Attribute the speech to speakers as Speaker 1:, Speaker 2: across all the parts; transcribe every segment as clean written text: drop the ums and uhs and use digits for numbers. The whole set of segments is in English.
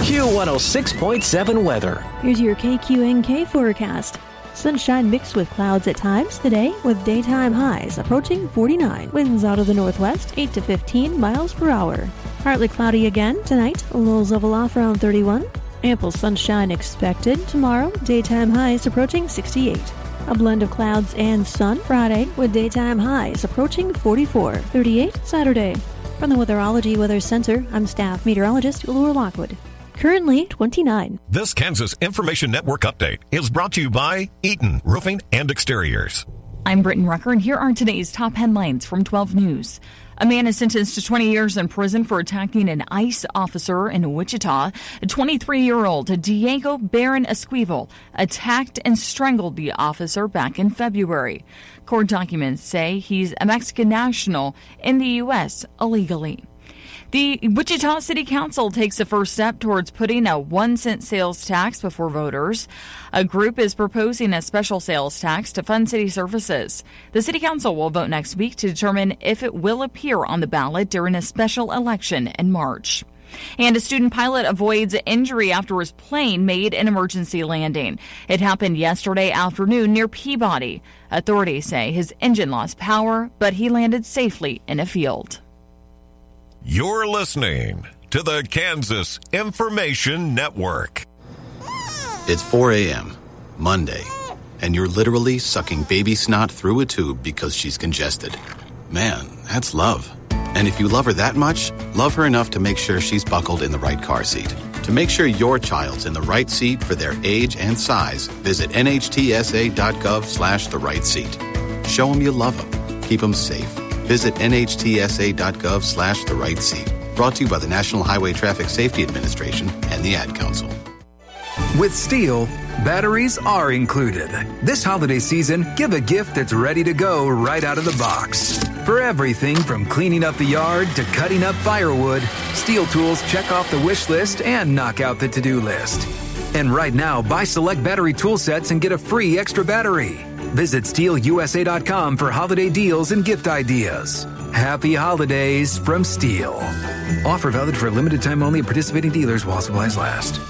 Speaker 1: Q106.7 weather.
Speaker 2: Here's your KQNK forecast. Sunshine mixed with clouds at times today, with daytime highs approaching 49. Winds out of the northwest, 8 to 15 miles per hour. Partly cloudy again tonight, lows level off around 31. Ample sunshine expected tomorrow, daytime highs approaching 68. A blend of clouds and sun Friday, with daytime highs approaching 44. 38 Saturday. From the Weatherology Weather Center, I'm staff meteorologist Laura Lockwood. Currently 29.
Speaker 3: This Kansas Information Network update is brought to you by Eaton Roofing and Exteriors.
Speaker 4: I'm Britton Rucker, and here are today's top headlines from 12 News. A man is sentenced to 20 years in prison for attacking an ICE officer in Wichita. A 23-year-old Diego Barron Esquivel attacked and strangled the officer back in February. Court documents say he's a Mexican national in the U.S. illegally. The Wichita City Council takes the first step towards putting a 1-cent sales tax before voters. A group is proposing a special sales tax to fund city services. The City Council will vote next week to determine if it will appear on the ballot during a special election in March. And a student pilot avoids injury after his plane made an emergency landing. It happened yesterday afternoon near Peabody. Authorities say his engine lost power, but he landed safely in a field.
Speaker 3: You're listening to the Kansas Information Network.
Speaker 5: It's 4 a.m., Monday, and you're literally sucking baby snot through a tube because she's congested. Man, that's love. And if you love her that much, love her enough to make sure she's buckled in the right car seat. To make sure your child's in the right seat for their age and size, visit nhtsa.gov/the right seat. Show them you love them. Keep them safe. Visit nhtsa.gov/the right seat. Brought to you by the National Highway Traffic Safety Administration and the Ad Council.
Speaker 6: With Steel, batteries are included. This holiday season, give a gift that's ready to go right out of the box. For everything from cleaning up the yard to cutting up firewood, Steel tools check off the wish list and knock out the to-do list. And right now, buy select battery tool sets and get a free extra battery. Visit SteelUSA.com for holiday deals and gift ideas. Happy holidays from Steel. Offer valid for a limited time only at participating dealers while supplies last.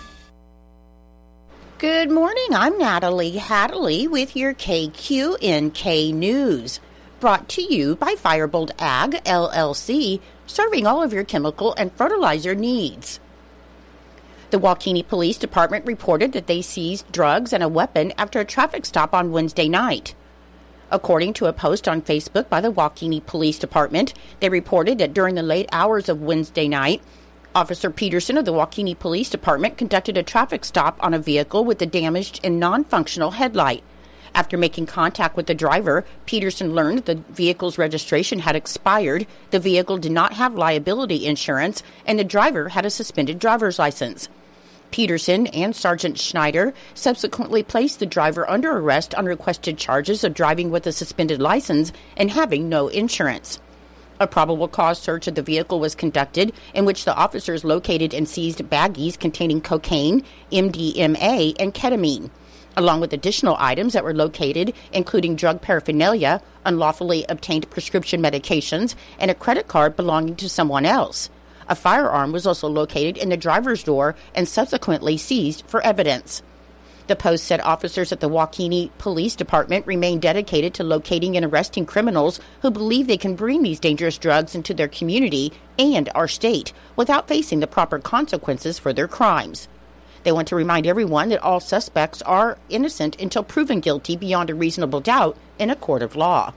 Speaker 7: Good morning. I'm Natalie Hadley with your KQNK News. Brought to you by Firebolt Ag, LLC, serving all of your chemical and fertilizer needs. The Waukegan Police Department reported that they seized drugs and a weapon after a traffic stop on Wednesday night. According to a post on Facebook by the Waukegan Police Department, they reported that during the late hours of Wednesday night, Officer Peterson of the Waukegan Police Department conducted a traffic stop on a vehicle with a damaged and non-functional headlight. After making contact with the driver, Peterson learned the vehicle's registration had expired, the vehicle did not have liability insurance, and the driver had a suspended driver's license. Peterson and Sergeant Schneider subsequently placed the driver under arrest on requested charges of driving with a suspended license and having no insurance. A probable cause search of the vehicle was conducted, in which the officers located and seized baggies containing cocaine, MDMA, and ketamine, along with additional items that were located, including drug paraphernalia, unlawfully obtained prescription medications, and a credit card belonging to someone else. A firearm was also located in the driver's door and subsequently seized for evidence. The Post said officers at the Waukegan Police Department remain dedicated to locating and arresting criminals who believe they can bring these dangerous drugs into their community and our state without facing the proper consequences for their crimes. They want to remind everyone that all suspects are innocent until proven guilty beyond a reasonable doubt in a court of law.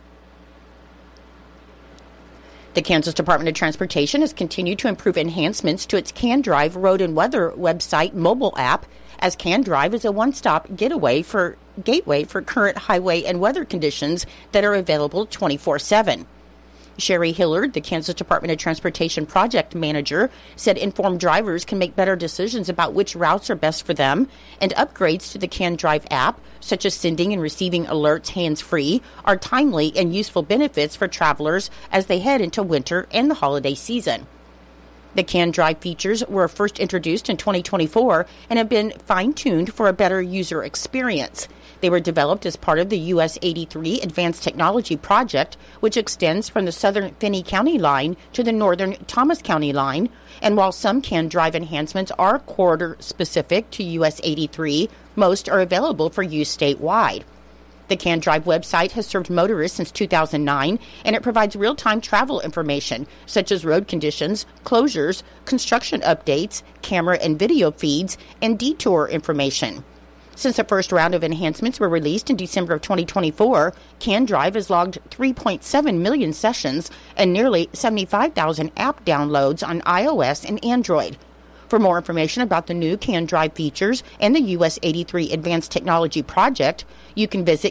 Speaker 7: The Kansas Department of Transportation has continued to improve enhancements to its CanDrive Road and Weather website mobile app, as CanDrive is a one-stop gateway for current highway and weather conditions that are available 24/7. Sherry Hillard, the Kansas Department of Transportation project manager, said informed drivers can make better decisions about which routes are best for them, and upgrades to the CanDrive app, such as sending and receiving alerts hands-free, are timely and useful benefits for travelers as they head into winter and the holiday season. The CanDrive features were first introduced in 2024 and have been fine-tuned for a better user experience. They were developed as part of the US 83 Advanced Technology Project, which extends from the southern Finney County line to the northern Thomas County line. And while some CanDrive enhancements are corridor-specific to US 83, most are available for use statewide. The CanDrive website has served motorists since 2009, and it provides real-time travel information, such as road conditions, closures, construction updates, camera and video feeds, and detour information. Since the first round of enhancements were released in December of 2024, CanDrive has logged 3.7 million sessions and nearly 75,000 app downloads on iOS and Android. For more information about the new CanDrive features and the US 83 Advanced Technology Project, you can visit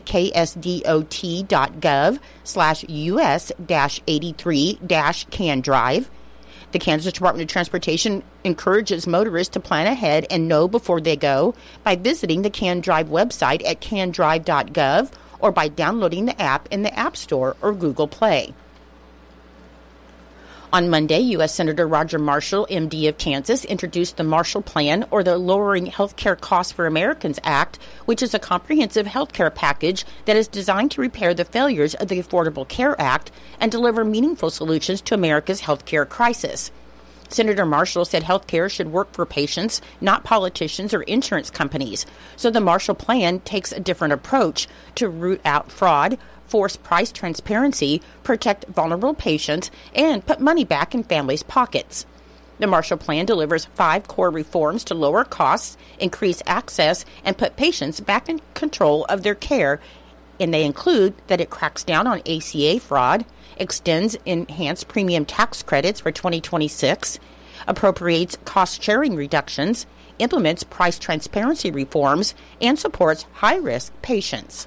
Speaker 7: ksdot.gov/US-83-CanDrive. The Kansas Department of Transportation encourages motorists to plan ahead and know before they go by visiting the CanDrive website at candrive.gov or by downloading the app in the App Store or Google Play. On Monday, U.S. Senator Roger Marshall, MD of Kansas, introduced the Marshall Plan, or the Lowering Healthcare Costs for Americans Act, which is a comprehensive healthcare package that is designed to repair the failures of the Affordable Care Act and deliver meaningful solutions to America's healthcare crisis. Senator Marshall said healthcare should work for patients, not politicians or insurance companies. So the Marshall Plan takes a different approach to root out fraud, force price transparency, protect vulnerable patients, and put money back in families' pockets. The Marshall Plan delivers 5 core reforms to lower costs, increase access, and put patients back in control of their care, and they include that it cracks down on ACA fraud, extends enhanced premium tax credits for 2026, appropriates cost-sharing reductions, implements price transparency reforms, and supports high-risk patients.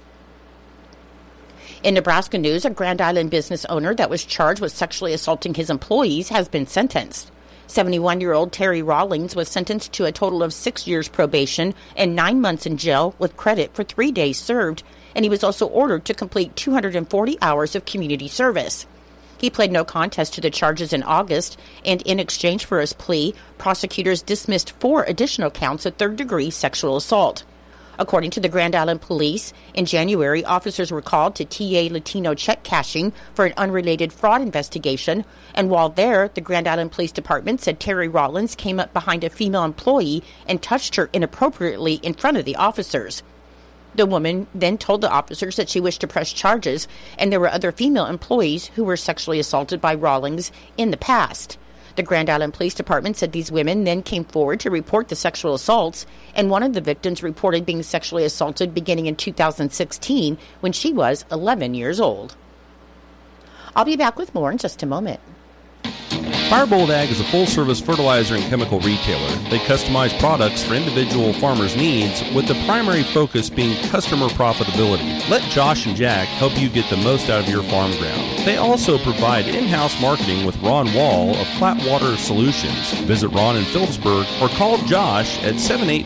Speaker 7: In Nebraska news, a Grand Island business owner that was charged with sexually assaulting his employees has been sentenced. 71-year-old Terry Rawlings was sentenced to a total of 6 years probation and 9 months in jail with credit for 3 days served, and he was also ordered to complete 240 hours of community service. He pled no contest to the charges in August, and in exchange for his plea, prosecutors dismissed 4 additional counts of third-degree sexual assault. According to the Grand Island Police, in January, officers were called to TA Latino check cashing for an unrelated fraud investigation, and while there, the Grand Island Police Department said Terry Rawlins came up behind a female employee and touched her inappropriately in front of the officers. The woman then told the officers that she wished to press charges, and there were other female employees who were sexually assaulted by Rawlings in the past. The Grand Island Police Department said these women then came forward to report the sexual assaults, and one of the victims reported being sexually assaulted beginning in 2016 when she was 11 years old. I'll be back with more in just a moment.
Speaker 1: Firebolt Ag is a full-service fertilizer and chemical retailer. They customize products for individual farmers' needs, with the primary focus being customer profitability. Let Josh and Jack help you get the most out of your farm ground. They also provide in-house marketing with Ron Wall of Flatwater Solutions. Visit Ron in Phillipsburg or call Josh at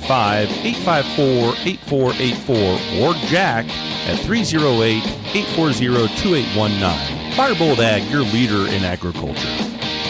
Speaker 1: 785-854-8484 or Jack at 308-840-2819. Firebolt Ag, your leader in agriculture.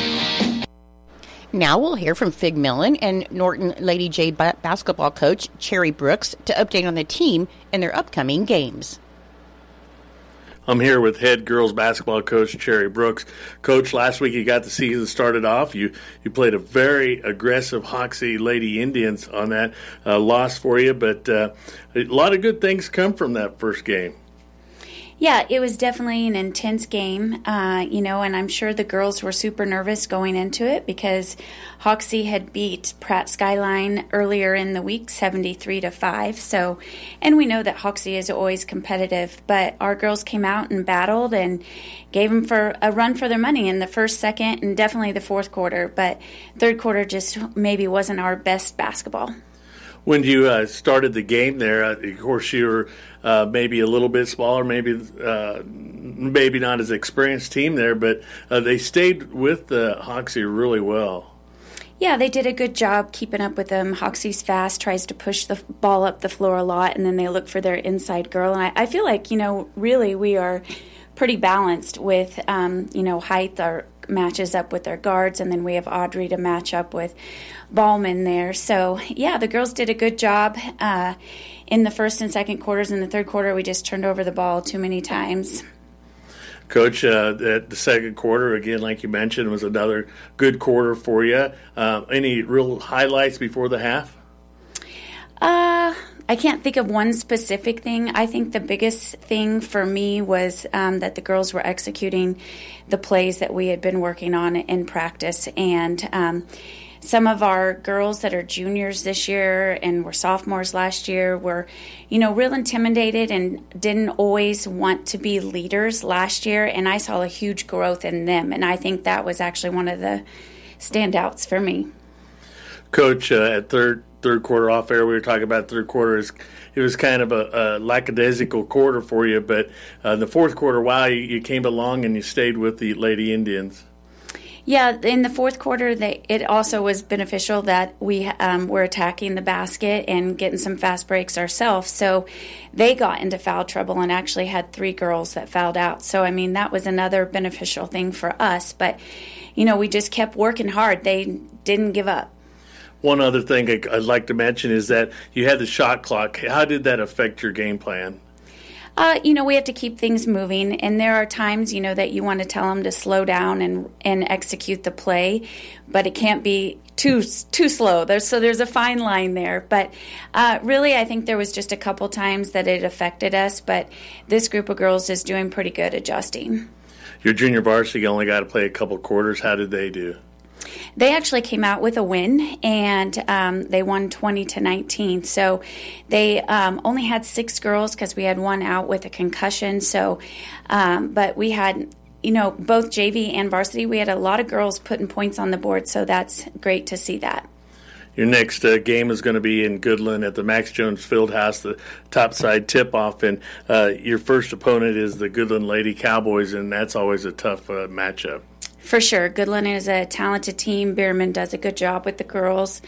Speaker 7: Now we'll hear from Fig Millen and Norton Lady J basketball coach Cherry Brooks to update on the team and their upcoming games.
Speaker 8: I'm here with head girls basketball coach Cherry Brooks. Coach, last week you got the season started off. You played a very aggressive Hoxie Lady Indians on that loss for you, but a lot of good things come from that first game.
Speaker 9: Yeah, it was definitely an intense game, and I'm sure the girls were super nervous going into it because Hoxie had beat Pratt Skyline earlier in the week, 73-5. So, and we know that Hoxie is always competitive, but our girls came out and battled and gave them for a run for their money in the first, second, and definitely the fourth quarter. But third quarter just maybe wasn't our best basketball.
Speaker 8: When you started the game there, of course you were maybe a little bit smaller, maybe not as experienced team there, but they stayed with Hoxie really well.
Speaker 9: Yeah, they did a good job keeping up with them. Hoxie's fast, tries to push the ball up the floor a lot, and then they look for their inside girl. And I feel like, really we are pretty balanced with, height. matches up with their guards, and then we have Audrey to match up with Ballman there. So, yeah, the girls did a good job in the first and second quarters. In the third quarter, we just turned over the ball too many times.
Speaker 8: Coach, the second quarter, again, like you mentioned, was another good quarter for you. Any real highlights before the half?
Speaker 9: I can't think of one specific thing. I think the biggest thing for me was that the girls were executing the plays that we had been working on in practice. And some of our girls that are juniors this year and were sophomores last year were, real intimidated and didn't always want to be leaders last year. And I saw a huge growth in them. And I think that was actually one of the standouts for me.
Speaker 8: Coach, at third quarter off air, we were talking about third quarter. It was kind of a lackadaisical quarter for you, but the fourth quarter, wow, you came along and you stayed with the Lady Indians.
Speaker 9: Yeah, in the fourth quarter, it also was beneficial that we were attacking the basket and getting some fast breaks ourselves. So they got into foul trouble and actually had 3 girls that fouled out. So, that was another beneficial thing for us. But, we just kept working hard. They didn't give up.
Speaker 8: One other thing I'd like to mention is that you had the shot clock. How did that affect your game plan?
Speaker 9: We have to keep things moving, and there are times, that you want to tell them to slow down and execute the play, but it can't be too slow. There's a fine line there. But really, I think there was just a couple times that it affected us, but this group of girls is doing pretty good adjusting.
Speaker 8: Your junior varsity only got to play a couple quarters. How did they do?
Speaker 9: They actually came out with a win, and they won 20-19. So they only had 6 girls because we had one out with a concussion. So, but we had, both JV and varsity, we had a lot of girls putting points on the board. So that's great to see that.
Speaker 8: Your next game is going to be in Goodland at the Max Jones Fieldhouse, the topside tip-off, and your first opponent is the Goodland Lady Cowboys, and that's always a tough matchup.
Speaker 9: For sure. Goodland is a talented team. Bierman does a good job with the girls.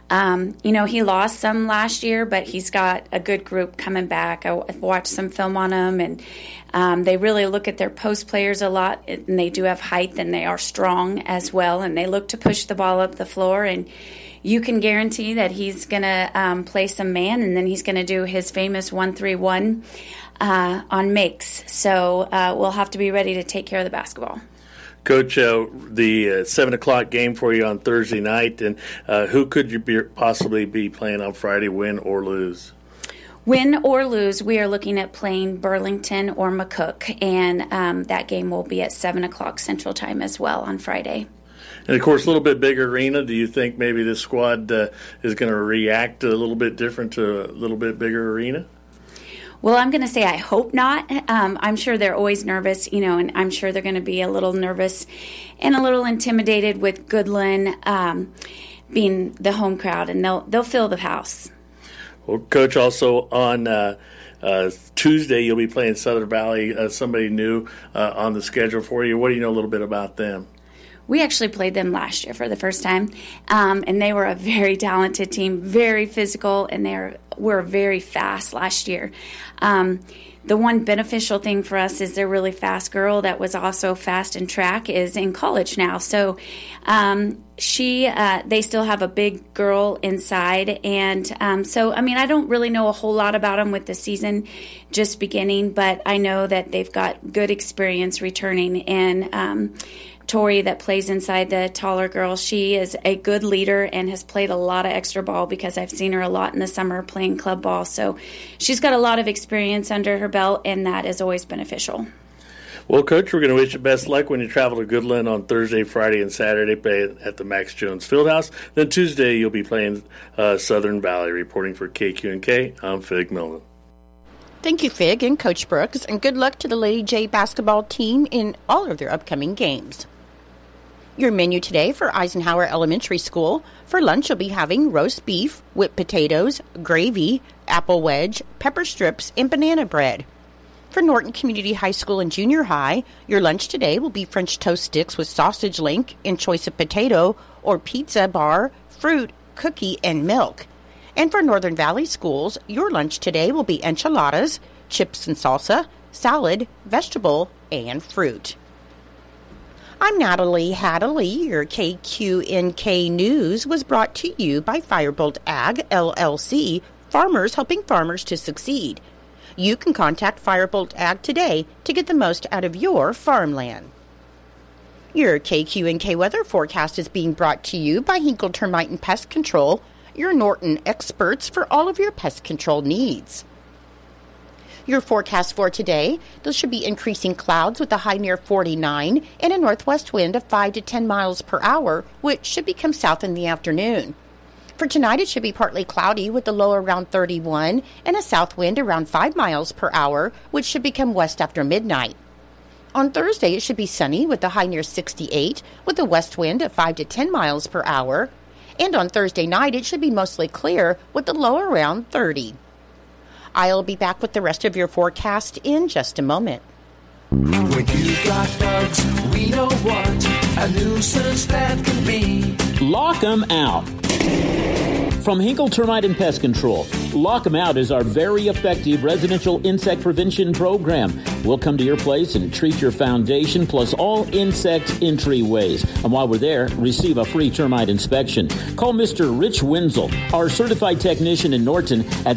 Speaker 9: He lost some last year, but he's got a good group coming back. I watched some film on them, and they really look at their post players a lot, and they do have height, and they are strong as well, and they look to push the ball up the floor, and you can guarantee that he's going to play some man, and then he's going to do his famous 1-3-1 on makes. So we'll have to be ready to take care of the basketball.
Speaker 8: Coach, the 7 o'clock game for you on Thursday night, and who could you possibly be playing on Friday, win or lose?
Speaker 9: Win or lose, we are looking at playing Burlington or McCook, and that game will be at 7 o'clock Central Time as well on Friday.
Speaker 8: And, of course, a little bit bigger arena. Do you think maybe this squad is going to react a little bit different to a little bit bigger arena?
Speaker 9: Well, I'm going to say I hope not. I'm sure they're always nervous, and I'm sure they're going to be a little nervous and a little intimidated with Goodland being the home crowd, and they'll fill the house.
Speaker 8: Well, Coach, also on Tuesday you'll be playing Southern Valley, somebody new on the schedule for you. What do you know a little bit about them?
Speaker 9: We actually played them last year for the first time, and they were a very talented team, very physical, and they were very fast last year. The one beneficial thing for us is their really fast girl that was also fast in track is in college now. So they still have a big girl inside, and I don't really know a whole lot about them with the season just beginning, but I know that they've got good experience returning, and Tori that plays inside the taller girl, she is a good leader and has played a lot of extra ball because I've seen her a lot in the summer playing club ball. So she's got a lot of experience under her belt, and that is always beneficial.
Speaker 8: Well, Coach, we're going to wish you best luck when you travel to Goodland on Thursday, Friday, and Saturday at the Max Jones Fieldhouse. Then Tuesday you'll be playing Southern Valley. Reporting for KQ&K, I'm Fig Milne.
Speaker 7: Thank you, Fig and Coach Brooks, and good luck to the Lady J basketball team in all of their upcoming games. Your menu today for Eisenhower Elementary School. For lunch, you'll be having roast beef, whipped potatoes, gravy, apple wedge, pepper strips, and banana bread. For Norton Community High School and Junior High, your lunch today will be French toast sticks with sausage link and choice of potato or pizza bar, fruit, cookie, and milk. And for Northern Valley Schools, your lunch today will be enchiladas, chips and salsa, salad, vegetable, and fruit. I'm Natalie Hadley. Your KQNK News was brought to you by Firebolt Ag, LLC, farmers helping farmers to succeed. You can contact Firebolt Ag today to get the most out of your farmland. Your KQNK weather forecast is being brought to you by Hinkle Termite and Pest Control, your Norton experts for all of your pest control needs. Your forecast for today, there should be increasing clouds with a high near 49 and a northwest wind of 5 to 10 miles per hour, which should become south in the afternoon. For tonight, it should be partly cloudy with a low around 31 and a south wind around 5 miles per hour, which should become west after midnight. On Thursday, it should be sunny with a high near 68 with a west wind of 5 to 10 miles per hour. And on Thursday night, it should be mostly clear with a low around 30. I'll be back with the rest of your forecast in just a moment.
Speaker 10: When you got bugs, we know what a nuisance that can be.
Speaker 11: Lock 'em out. From Hinkle Termite and Pest Control, Lock 'em Out is our very effective residential insect prevention program. We'll come to your place and treat your foundation plus all insect entryways. And while we're there, receive a free termite inspection. Call Mr. Rich Wenzel, our certified technician in Norton, at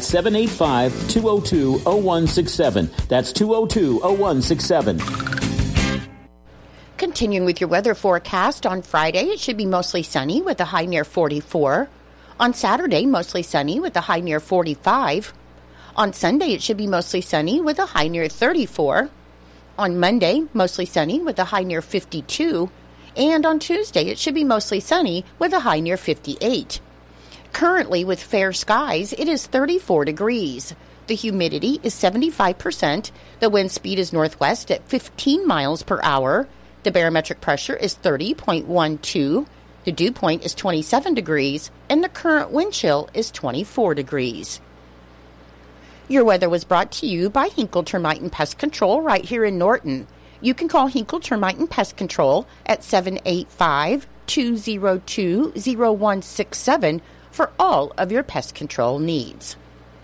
Speaker 11: 785-202-0167. That's 202-0167.
Speaker 7: Continuing with your weather forecast, on Friday, it should be mostly sunny with a high near 44. On Saturday, mostly sunny with a high near 45. On Sunday, it should be mostly sunny with a high near 34. On Monday, mostly sunny with a high near 52. And on Tuesday, it should be mostly sunny with a high near 58. Currently, with fair skies, it is 34 degrees. The humidity is 75%. The wind speed is northwest at 15 miles per hour. The barometric pressure is 30.12. The dew point is 27 degrees, and the current wind chill is 24 degrees. Your weather was brought to you by Hinkle Termite and Pest Control right here in Norton. You can call Hinkle Termite and Pest Control at 785-202-0167 for all of your pest control needs.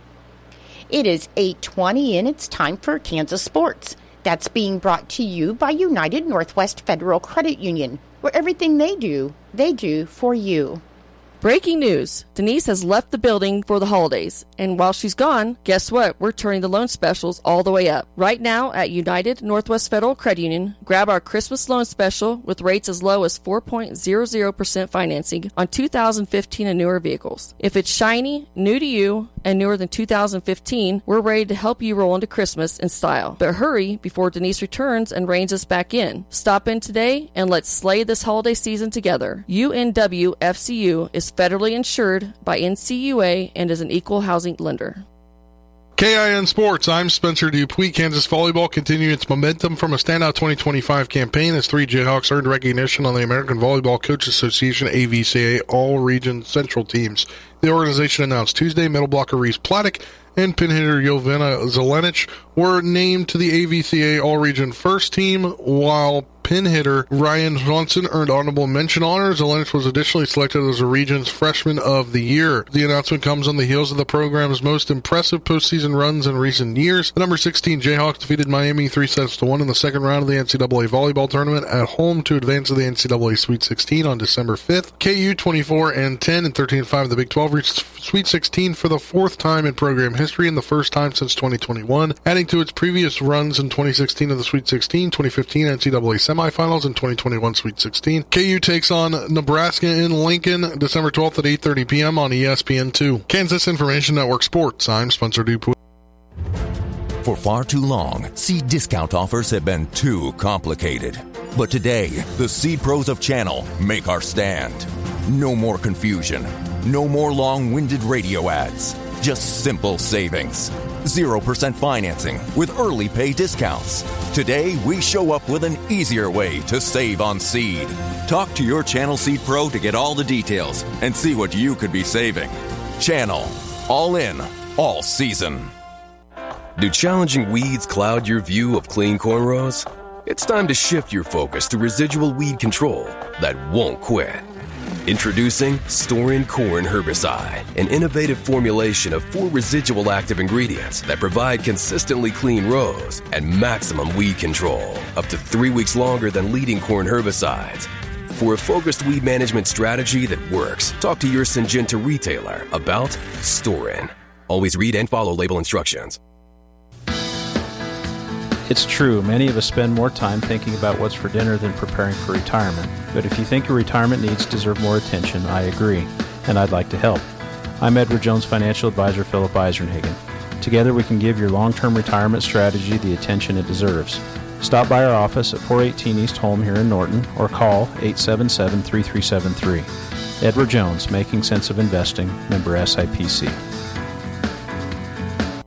Speaker 7: It is 8:20 and it's time for Kansas Sports. That's being brought to you by United Northwest Federal Credit Union, where everything they do for you.
Speaker 12: Breaking news. Denise has left the building for the holidays. And while she's gone, guess what? We're turning the loan specials all the way up. Right now at United Northwest Federal Credit Union, grab our Christmas loan special with rates as low as 4.00% financing on 2015 and newer vehicles. If it's shiny, new to you, and newer than 2015, we're ready to help you roll into Christmas in style. But hurry before Denise returns and reins us back in. Stop in today and let's slay this holiday season together. UNW FCU is federally insured by NCUA and is an equal housing lender.
Speaker 13: KIN Sports, I'm Spencer Dupuis. Kansas volleyball continuing its momentum from a standout 2025 campaign as 3 Jayhawks earned recognition on the American Volleyball Coaches Association AVCA All-Region Central Teams. The organization announced Tuesday middle blocker Reese Platic and pin hitter Jovana Zelenic were named to the AVCA All-Region First Team, while pin hitter Ryan Johnson earned honorable mention honors. Zelenic was additionally selected as the region's Freshman of the Year. The announcement comes on the heels of the program's most impressive postseason runs in recent years. The number 16 Jayhawks defeated Miami 3-1 in the second round of the NCAA volleyball tournament at home to advance to the NCAA Sweet 16 on December 5th. KU 24-10 and 13-5 the Big 12 reached Sweet 16 for the fourth time in program history and the first time since 2021, adding to its previous runs in 2016 of the Sweet 16, 2015 NCAA semifinals, and 2021 Sweet 16. KU takes on Nebraska in Lincoln December 12th at 8:30 p.m. on ESPN2. Kansas Information Network Sports, I'm Spencer Dupuis.
Speaker 14: For far too long, seed discount offers have been too complicated. But today, the Seed Pros of Channel make our stand. No more confusion. No more long-winded radio ads. Just simple savings. 0% financing with early pay discounts. Today, we show up with an easier way to save on seed. Talk to your Channel Seed Pro to get all the details and see what you could be saving. Channel. All in. All season.
Speaker 15: Do challenging weeds cloud your view of clean cornrows? It's time to shift your focus to residual weed control that won't quit. Introducing Storin Corn Herbicide, an innovative formulation of 4 residual active ingredients that provide consistently clean rows and maximum weed control, up to 3 weeks longer than leading corn herbicides. For a focused weed management strategy that works, talk to your Syngenta retailer about Storin. Always read and follow label instructions.
Speaker 16: It's true, many of us spend more time thinking about what's for dinner than preparing for retirement. But if you think your retirement needs deserve more attention, I agree, and I'd like to help. I'm Edward Jones Financial Advisor Philip Eisenhagen. Together we can give your long-term retirement strategy the attention it deserves. Stop by our office at 418 East Holm here in Norton or call 877-3373. Edward Jones, Making Sense of Investing, member SIPC.